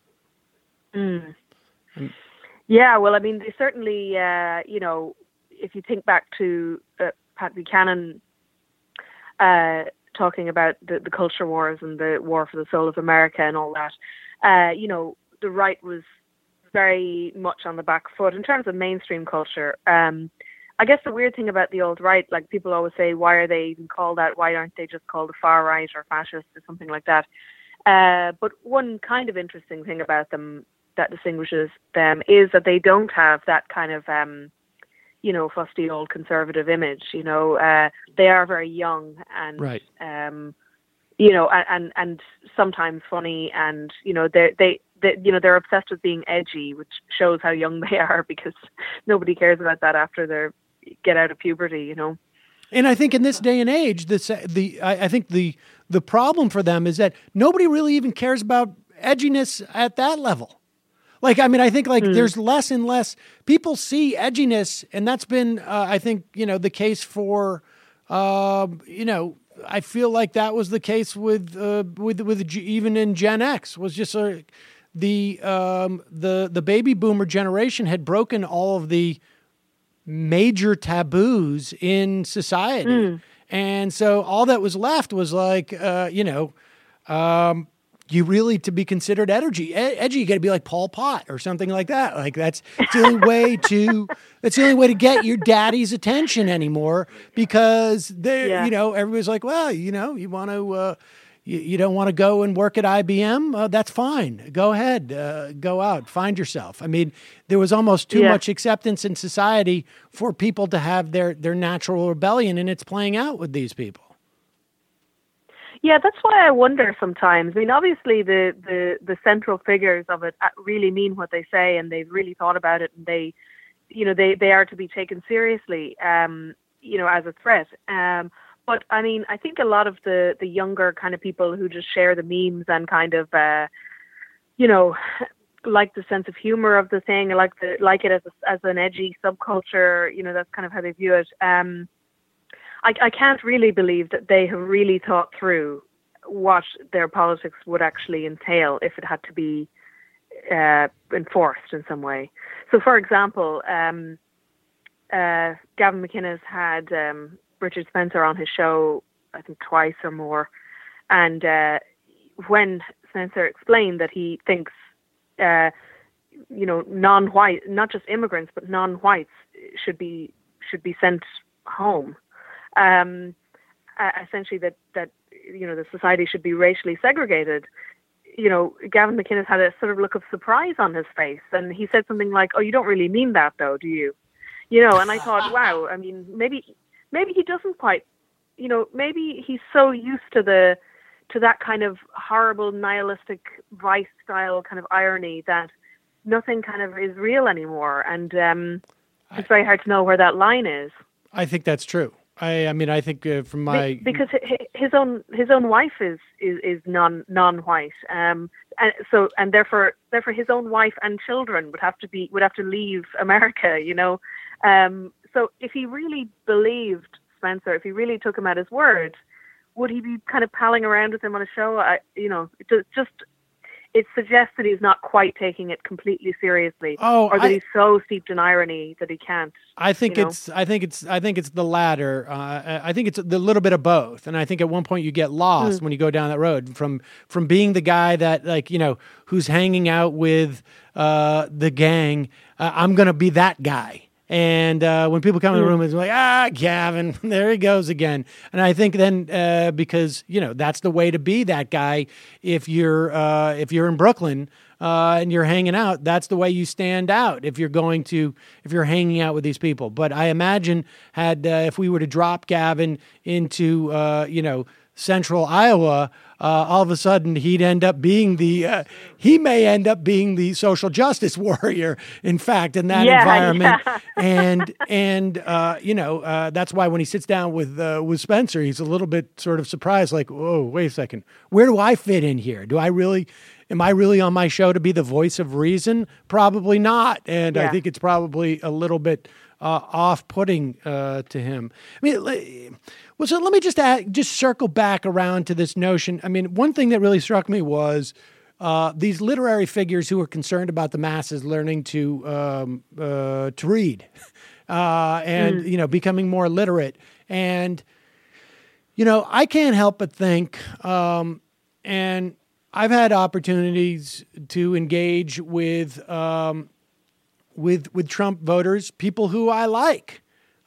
Mm. And, yeah, well, I mean, they certainly, uh, you know, if you think back to uh, Pat Buchanan uh, talking about the, the culture wars and the war for the soul of America and all that, Uh, you know, the right was very much on the back foot in terms of mainstream culture. Um, I guess the weird thing about the alt-right, like people always say, why are they even called that? Why aren't they just called the far right or fascist or something like that? Uh, but one kind of interesting thing about them that distinguishes them is that they don't have that kind of, um, you know, fusty old conservative image. You know, uh, they are very young and, right. um, you know, and, and, and sometimes funny, and, you know, they, they, they, you know, they're obsessed with being edgy, which shows how young they are, because nobody cares about that after they're get out of puberty, you know. And I think in this day and age, this the I, I think the the problem for them is that nobody really even cares about edginess at that level. Like, I mean, I think like mm. there's less and less people see edginess, and that's been, uh, I think, you know, the case for, uh, you know, I feel like that was the case with uh, with with G, even in Gen X was just uh, the um, the the baby boomer generation had broken all of the major taboos in society, mm. and so all that was left was like, uh, you know. Um, You really, to be considered edgy, edgy, you got to be like Pol Pot or something like that. Like that's the only way to, that's the only way to get your daddy's attention anymore, because they, yeah. you know, everybody's like, well, you know, you want to, uh, you, you don't want to go and work at I B M. Uh, that's fine. Go ahead, uh, go out, find yourself. I mean, there was almost too yeah. much acceptance in society for people to have their, their natural rebellion, and it's playing out with these people. Yeah, that's why I wonder sometimes. I mean, obviously the, the, the central figures of it really mean what they say, and they've really thought about it, and they, you know, they, they are to be taken seriously, um, you know, as a threat. Um, but I mean, I think a lot of the, the younger kind of people who just share the memes and kind of, uh, you know, like the sense of humor of the thing, like the like it as a, as an edgy subculture, you know, that's kind of how they view it. Um, I, I can't really believe that they have really thought through what their politics would actually entail if it had to be uh, enforced in some way. So, for example, um, uh, Gavin McInnes had um, Richard Spencer on his show, I think twice or more, and uh, when Spencer explained that he thinks, uh, you know, non-white, not just immigrants, but non-whites should be should be sent home. Um, uh, essentially that, that, you know, the society should be racially segregated. You know, Gavin McInnes had a sort of look of surprise on his face, and he said something like, "Oh, you don't really mean that though, do you?" You know, and I thought, wow, I mean, maybe, maybe he doesn't quite, you know, maybe he's so used to the, to that kind of horrible nihilistic vice style kind of irony that nothing kind of is real anymore. And, um, it's very hard to know where that line is. I think that's true. I, I mean, I think uh, from my because his own his own wife is is, is non non-white, um, and so and therefore therefore his own wife and children would have to be would have to leave America, you know. Um, so if he really believed Spencer, if he really took him at his word, would he be kind of palling around with him on a show? I, you know, it just. It suggests that he's not quite taking it completely seriously, oh, or that I, he's so steeped in irony that he can't. I think you know? it's. I think it's. I think it's the latter. Uh, I think it's the little bit of both, and I think at one point you get lost mm. when you go down that road from from being the guy that, like, you know, who's hanging out with uh, the gang. Uh, I'm going to be that guy. And uh, when people come in the room, it's like, ah, Gavin, there he goes again. And I think then uh, because, you know, that's the way to be that guy. If you're uh, if you're in Brooklyn uh, and you're hanging out, that's the way you stand out. If you're going to if you're hanging out with these people. But I imagine had uh, if we were to drop Gavin into, uh, you know, central Iowa, uh, all of a sudden he'd end up being the, uh, he may end up being the social justice warrior, in fact, in that yeah, environment. Yeah. and, and uh, you know, uh, that's why when he sits down with, uh, with Spencer, he's a little bit sort of surprised, like, whoa, wait a second, where do I fit in here? Do I really, am I really on my show to be the voice of reason? Probably not. And yeah. I think it's probably a little bit uh, off-putting uh, to him. I mean, well, so let me just add, just circle back around to this notion. I mean, one thing that really struck me was uh, these literary figures who are concerned about the masses learning to um, uh, to read uh, and, mm. you know, becoming more literate. And, you know, I can't help but think, um, and I've had opportunities to engage with um, with with Trump voters, people who I like.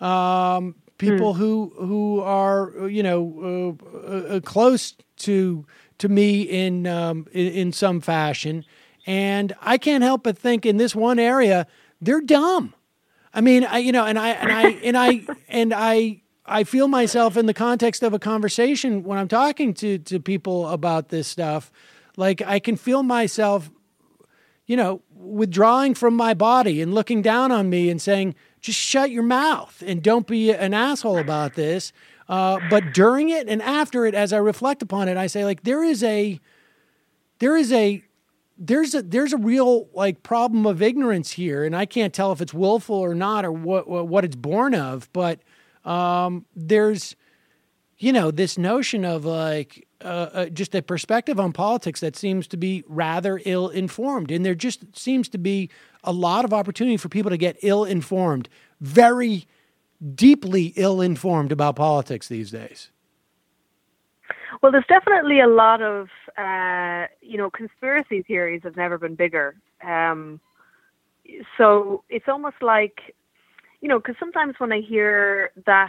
Um, People mm. who who are, you know, uh, uh, close to to me in, um, in in some fashion, and I can't help but think in this one area they're dumb. I mean, I you know, and I and I and I and I I feel myself in the context of a conversation when I'm talking to to people about this stuff, like I can feel myself, you know, withdrawing from my body and looking down on me and saying, just shut your mouth and don't be an asshole about this. Uh, but during it and after it, as I reflect upon it, I say, like, there is a, there is a, there's a, there's a real, like, problem of ignorance here. And I can't tell if it's willful or not, or what, what it's born of, but um, there's, you know, this notion of, like, uh, uh, just a perspective on politics that seems to be rather ill-informed. And there just seems to be a lot of opportunity for people to get ill-informed, very deeply ill-informed about politics these days. Well, there's definitely a lot of, uh, you know, conspiracy theories have never been bigger. Um, so it's almost like, you know, because sometimes when I hear that,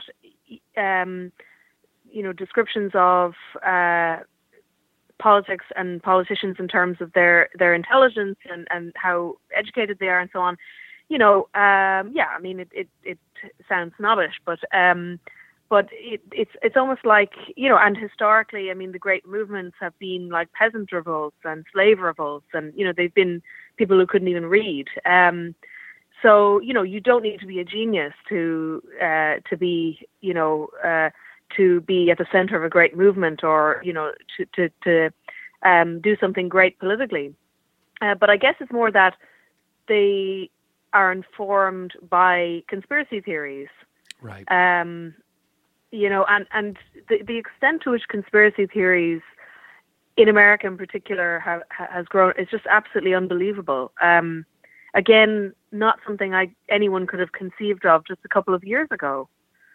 um, you know, descriptions of uh, politics and politicians in terms of their, their intelligence and, and how educated they are and so on, you know, um, yeah, I mean, it, it, it sounds snobbish, but um, but it, it's it's almost like, you know, and historically, I mean, the great movements have been like peasant revolts and slave revolts, and, you know, they've been people who couldn't even read. Um, so, you know, you don't need to be a genius to uh, to be, you know, uh, to be at the center of a great movement, or, you know, to to, to um, do something great politically. Uh, but I guess it's more that they are informed by conspiracy theories. Right. Um, you know, and, and the, the extent to which conspiracy theories in America in particular have, has grown is just absolutely unbelievable. Um, again, not something I anyone could have conceived of just a couple of years ago.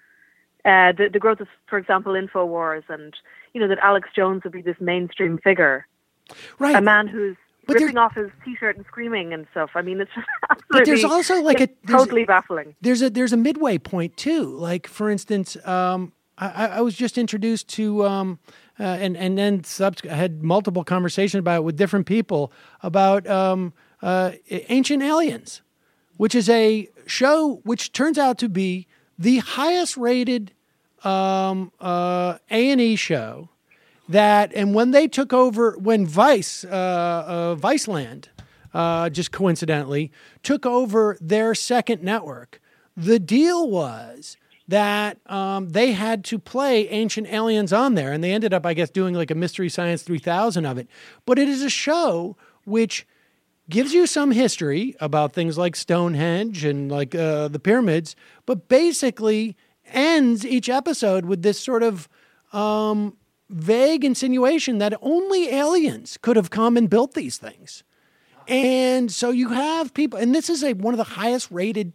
Uh, the, the growth of, for example, InfoWars, and, you know, that Alex Jones would be this mainstream figure. Right. A man who's But ripping off his T-shirt and screaming and stuff. I mean, it's just absolutely But there's also like a there's- totally baffling. There's a there's a midway point too. Like, for instance, um, I, I was just introduced to um, uh, and and then subs- I had multiple conversations about it with different people about um, uh, Ancient Aliens, which is a show which turns out to be the highest rated um, uh, A and E show. That, and when they took over, when Vice, uh, uh, Viceland, uh, just coincidentally, took over their second network, the deal was that um, they had to play Ancient Aliens on there, and they ended up, I guess, doing like a Mystery Science three thousand of it. But it is a show which gives you some history about things like Stonehenge and like uh, the pyramids, but basically ends each episode with this sort of um, vague insinuation that only aliens could have come and built these things. And so you have people, and this is a, one of the highest rated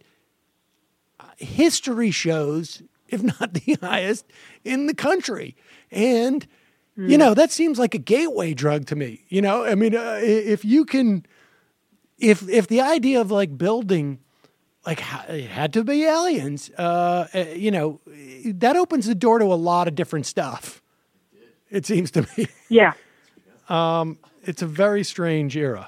history shows, if not the highest, in the country. And, mm. you know, that seems like a gateway drug to me. You know, I mean, uh, if you can, if if the idea of like building, like it had to be aliens, uh, uh, you know, that opens the door to a lot of different stuff. It seems to me. Yeah. Um, it's a very strange era.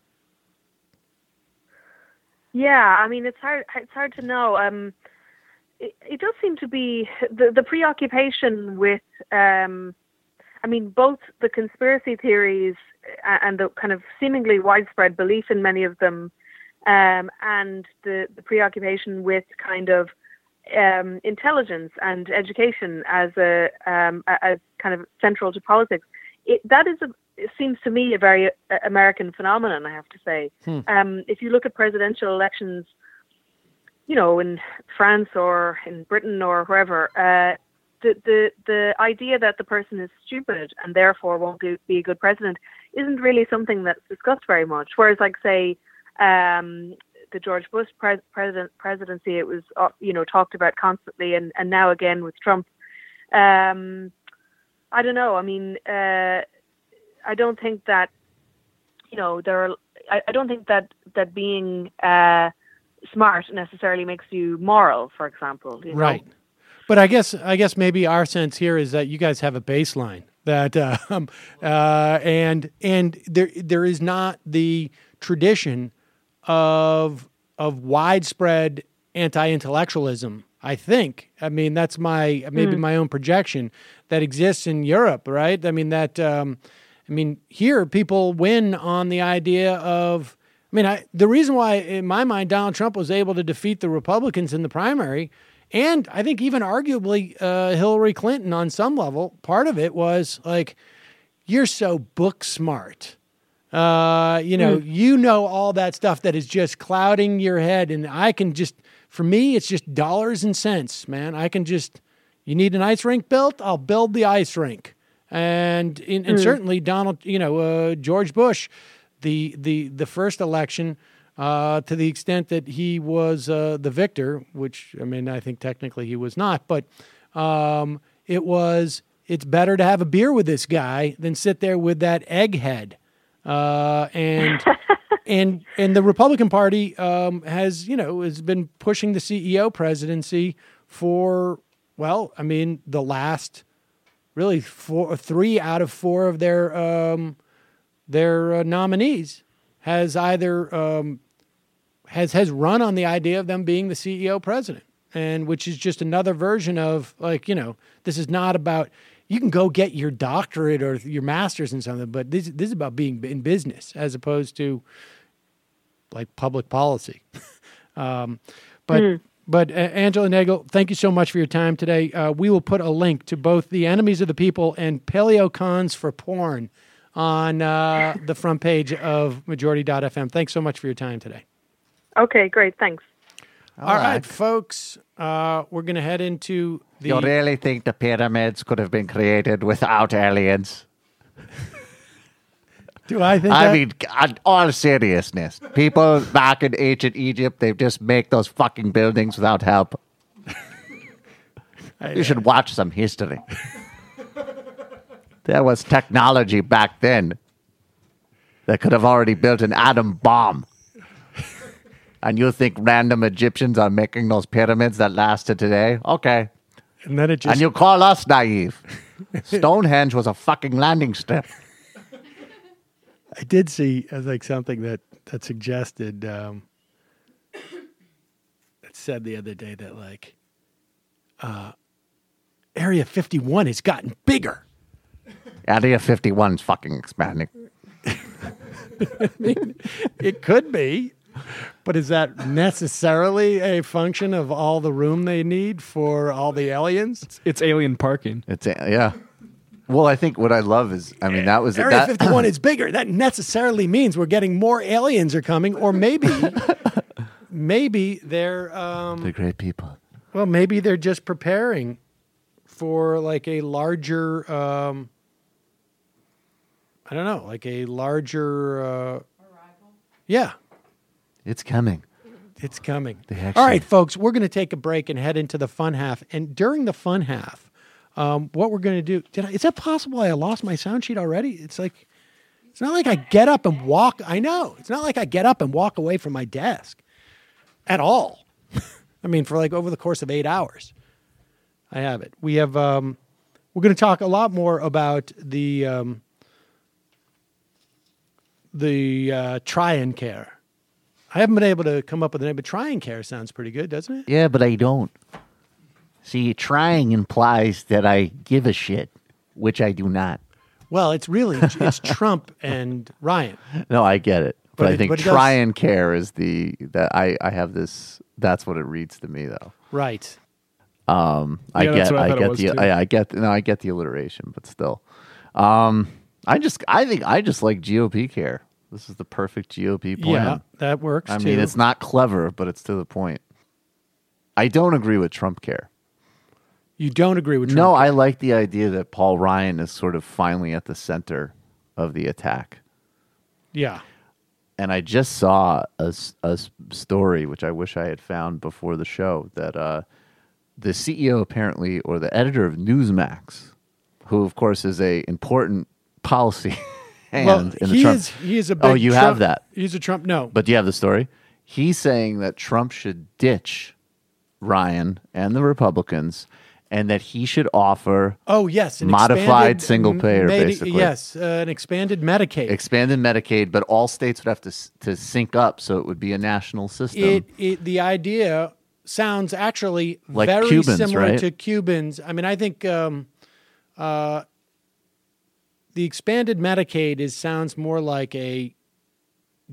Yeah, I mean, it's hard. It's hard to know. Um, it, it does seem to be the the preoccupation with. Um, I mean, both the conspiracy theories and the kind of seemingly widespread belief in many of them, um, and the, the preoccupation with kind of um, intelligence and education as a um, as kind of central to politics. It, that is a it seems to me a very uh, American phenomenon, I have to say. Hmm. Um, if you look at presidential elections, you know, in France or in Britain or wherever, uh, the, the the idea that the person is stupid and therefore won't be, be a good president isn't really something that's discussed very much. Whereas, like, say, um, the George Bush pres- president presidency, it was, uh, you know, talked about constantly, and, and now again with Trump. Um, I don't know. I mean, uh, I don't think that, you know, there are, I, I don't think that, that being uh, smart necessarily makes you moral, for example. You know? Right. But I guess, I guess maybe our sense here is that you guys have a baseline that, uh, um, uh, and, and there, there is not the tradition of, of widespread anti-intellectualism, I think. I mean, that's my, maybe mm. my own projection that exists in Europe, right? I mean, that, um, I mean, here people win on the idea of I mean, I, the reason why, in my mind, Donald Trump was able to defeat the Republicans in the primary, and I think even arguably uh, Hillary Clinton on some level, part of it was like, you're so book smart. Uh, you know, mm. you know all that stuff that is just clouding your head, and I can just, for me, it's just dollars and cents, man. I can just, you need an ice rink built? I'll build the ice rink. And and, and mm. certainly Donald, you know, uh, George Bush, the the the first election, uh, to the extent that he was uh, the victor, which I mean I think technically he was not, but um, it was it's better to have a beer with this guy than sit there with that egghead, uh, and and and the Republican Party um, has you know has been pushing the C E O presidency for well, I mean the last really four three out of four of their. Um, Their uh, nominees has either um, has has run on the idea of them being the C E O president, and which is just another version of like you know this is not about you can go get your doctorate or your master's in something, but this this is about being in business as opposed to like public policy. um, but mm. but uh, Angela Nagle, thank you so much for your time today. Uh, we will put a link to both the Enemies of the People and Paleo Cons for Porn on uh, the front page of majority dot f m. Thanks so much for your time today. Okay, great. Thanks. All, All right. right, folks. Uh, we're going to head into the... You really think the pyramids could have been created without aliens? Do I think I that? mean, in all seriousness, people back in ancient Egypt, they just make those fucking buildings without help. I, you should watch some history. There was technology back then that could have already built an atom bomb. And you think random Egyptians are making those pyramids that lasted today? Okay. And then it just... And you call us naive. Stonehenge was a fucking landing strip. I did see as like something that, that suggested, um, it said the other day that like, uh, Area fifty-one has gotten bigger. Area fifty-one is fucking expanding. I mean, it could be, but is that necessarily a function of all the room they need for all the aliens? It's, it's alien parking. It's yeah. Well, I think what I love is, I mean, that was Area that, fifty-one is bigger. That necessarily means we're getting more aliens are coming, or maybe, maybe they're um, they're great people. Well, maybe they're just preparing for like a larger. Um, I don't know, like a larger... Uh, Arrival? Yeah. It's coming. It's coming. Actually... All right, folks, we're going to take a break and head into the fun half. And during the fun half, um, what we're going to do... Did I, is that possible I lost my sound sheet already? It's like... It's not like I get up and walk... I know. It's not like I get up and walk away from my desk. At all. I mean, for like over the course of eight hours. I have it. We have... Um, we're going to talk a lot more about the... Um, the uh, Try and Care. I haven't been able to come up with a name, but Try and Care sounds pretty good, doesn't it? Yeah, but I don't. See, trying implies that I give a shit, which I do not. Well, it's really, it's Trump and Ryan. No, I get it. But, but I think but Try does... and Care is the, that I, I have this, that's what it reads to me, though. Right. Um, I yeah, get, I, I get the, I, I get, no, I get the alliteration, but still. Um, I just, I think, I just like G O P care. This is the perfect G O P plan. Yeah, that works. I too. mean, it's not clever, but it's to the point. I don't agree with Trump care. You don't agree with Trump? No, care. I like the idea that Paul Ryan is sort of finally at the center of the attack. Yeah. And I just saw a, a story, which I wish I had found before the show, that uh, the C E O apparently, or the editor of Newsmax, who of course is a important policy hand well, in the he Trump. Is, he is a big oh, you Trump, have that. He's a Trump. No, but do you have the story? He's saying that Trump should ditch Ryan and the Republicans, and that he should offer oh yes, an modified single payer, Medi- basically. Yes, uh, an expanded Medicaid. Expanded Medicaid, but all states would have to to sync up, so it would be a national system. It, it the idea sounds actually like very Cubans, similar right? to Cubans. I mean, I think um, uh, the expanded Medicaid is sounds more like a just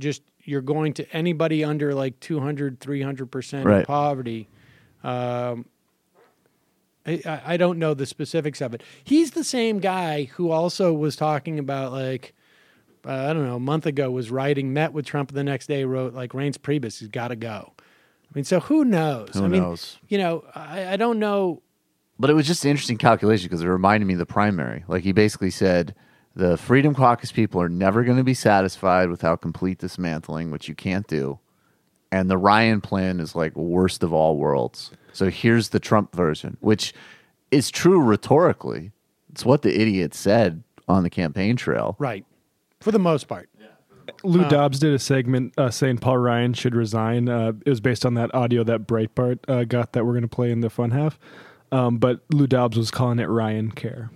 you're going to anybody under like two hundred, three hundred percent Right. of poverty. Um, I, I I don't know the specifics of it. He's the same guy who also was talking about like, uh, I don't know, a month ago was writing, met with Trump the next day, wrote like Reince Priebus, he's got to go. I mean, so who knows? Who I mean, knows? You know, I, I don't know. But it was just an interesting calculation because it reminded me of the primary. Like he basically said, the Freedom Caucus people are never going to be satisfied without complete dismantling, which you can't do. And the Ryan plan is like worst of all worlds. So here's the Trump version, which is true rhetorically. It's what the idiot said on the campaign trail. Right. For the most part. Lou Uh, Dobbs did a segment uh, saying Paul Ryan should resign. Uh, it was based on that audio that Breitbart uh, got that we're going to play in the fun half. Um, but Lou Dobbs was calling it Ryan Care.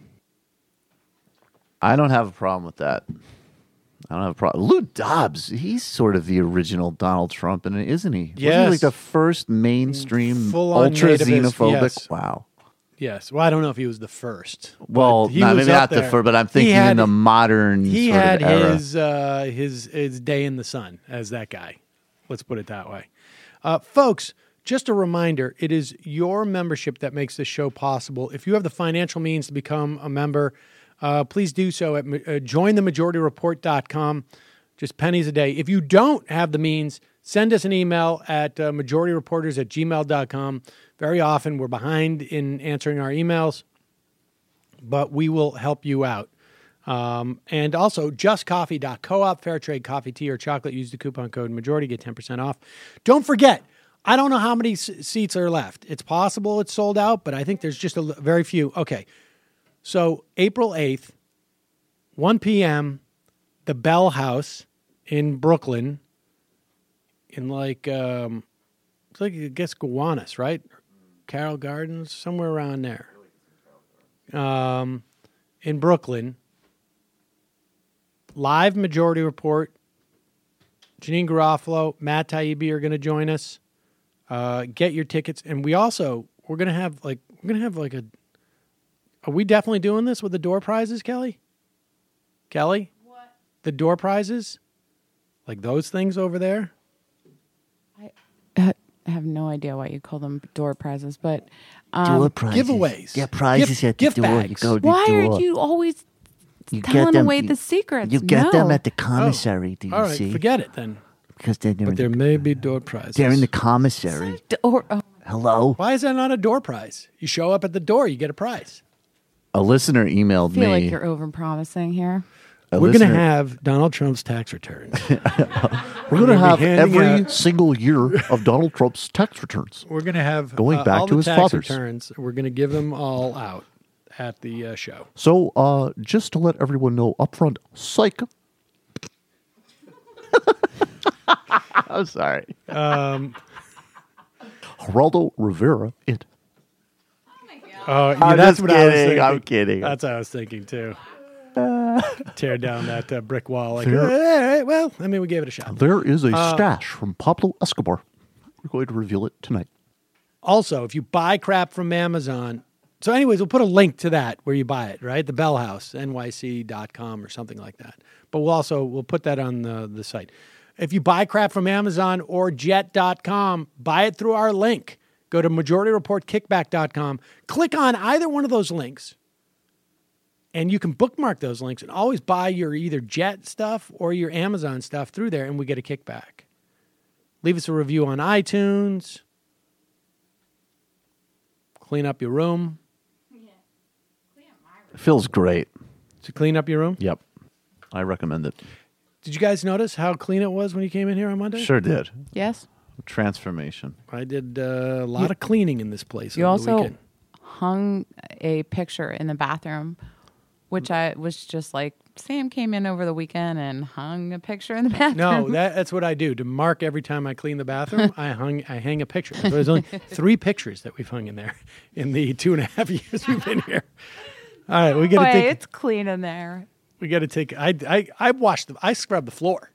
I don't have a problem with that. I don't have a problem. Lou Dobbs, he's sort of the original Donald Trump, and isn't he? Wasn't he Yes. like the first mainstream Full-on ultra nativist, xenophobic? yes. Wow. Yes. Well, I don't know if he was the first. but Well, he not, was maybe up not the there. first, but I'm He thinking had- in the modern He sort had of era. his uh, his his day in the sun as that guy. Let's put it that way, uh, folks. Just a reminder: it is your membership that makes this show possible. If you have the financial means to become a member, uh, please do so at uh, join the majority report dot com. Just pennies a day. If you don't have the means, send us an email at uh, majority reporters at gmail dot com. Very often we're behind in answering our emails, but we will help you out. Um, and also just coffee dot coop, fair trade coffee, tea, or chocolate. Use the coupon code majority, get ten percent off. Don't forget, I don't know how many s- seats are left. It's possible it's sold out, but I think there's just a l- very few. Okay. So April eighth, one p.m., the Bell House in Brooklyn, in like, um, it's like, I guess, Gowanus, right? Carroll Gardens, somewhere around there. Um, in Brooklyn. Live Majority Report. Janine Garofalo, Matt Taibbi are going to join us. Uh, get your tickets, and we also we're going to have like we're going to have like a. Are we definitely doing this with the door prizes, Kelly? Kelly, what? The door prizes, like those things over there. I have no idea why you call them door prizes, but um, Door prizes. giveaways. Yeah, prizes Gift- at the gift door. bags. You go to the why door. are you always You telling get them, away you- the secrets? You get No. them at the commissary, do you All right, see? forget it then. Because they're, they're, But in there the, may be door prizes. they're in the commissary. Or, oh, Hello? Why is that not a door prize? You show up at the door, you get a prize. A listener emailed I feel me. like you're over promising here. a We're going to listener- have Donald Trump's tax returns. We're going to gonna have be handing every out- single year of Donald Trump's tax returns. We're going to have Going uh, back all to the his tax father's. returns. We're going to give them all out at the uh, show. So, uh, just to let everyone know upfront, psych. I'm sorry. Um, Geraldo Rivera, it. Oh, yeah, I'm that's just what I was kidding, thinking. I'm kidding. That's what I was thinking too. Tear down that uh, brick wall. Like, There- "Eh, all right, well, I mean, we gave it a shot. There is a Uh, stash from Pablo Escobar. We're going to reveal it tonight. Also, if you buy crap from Amazon, so anyways, we'll put a link to that where you buy it, right? The Bell House, N Y C dot com or something like that. But we'll also, we'll put that on the, the site. If you buy crap from Amazon or jet dot com, buy it through our link. Go to majority report kickback dot com. Click on either one of those links. And you can bookmark those links and always buy your either Jet stuff or your Amazon stuff through there, and we get a kickback. Leave us a review on iTunes. Clean up your room. It feels great. To clean up your room? Yep. I recommend it. Did you guys notice how clean it was when you came in here on Monday? Sure did. Yes. Transformation. I did uh, a lot of cleaning in this place. You over the also weekend. hung a picture in the bathroom, which I was just like, Sam came in over the weekend and hung a picture in the bathroom. No, that, that's what I do. To mark every time I clean the bathroom, I hung I hang a picture. So there's only three pictures that we've hung in there in the two and a half years we've been here. All right, we got to Boy, take. it's clean in there. We got to take. I I I washed the. I scrubbed the floor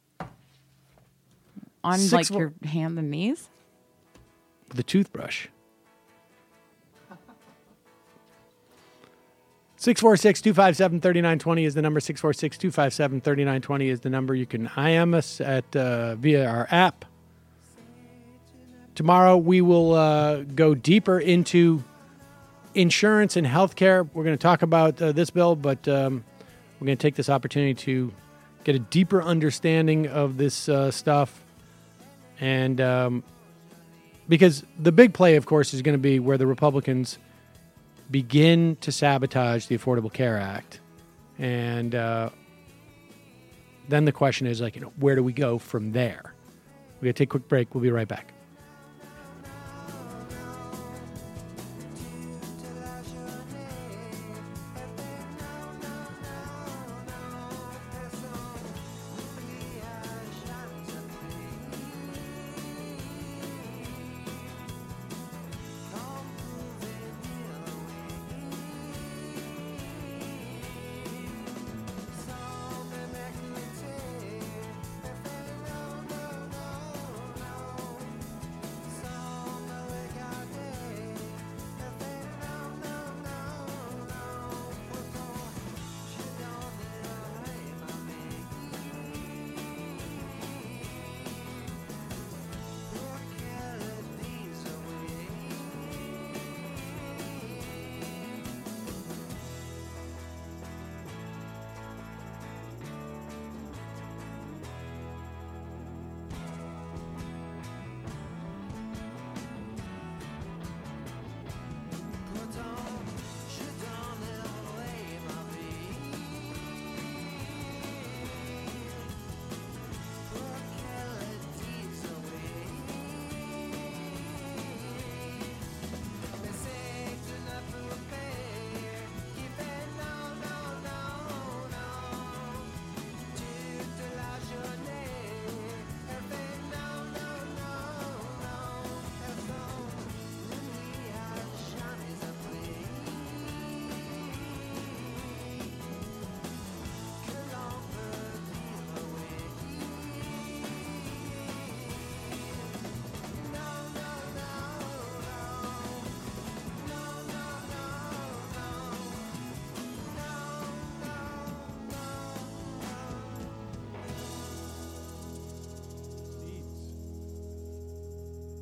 On Six like fo- your hands and knees? with a toothbrush. six four six, two five seven, three nine two zero is the number. six four six, two five seven, three nine two zero is the number. You can I M us at uh, via our app. Tomorrow we will uh, go deeper into insurance and healthcare. We're going to talk about uh, this bill, but um, we're going to take this opportunity to get a deeper understanding of this uh, stuff. And um, because the big play, of course, is going to be where the Republicans begin to sabotage the Affordable Care Act. And uh, then the question is, like, you know, where do we go from there? We're going to take a quick break. We'll be right back.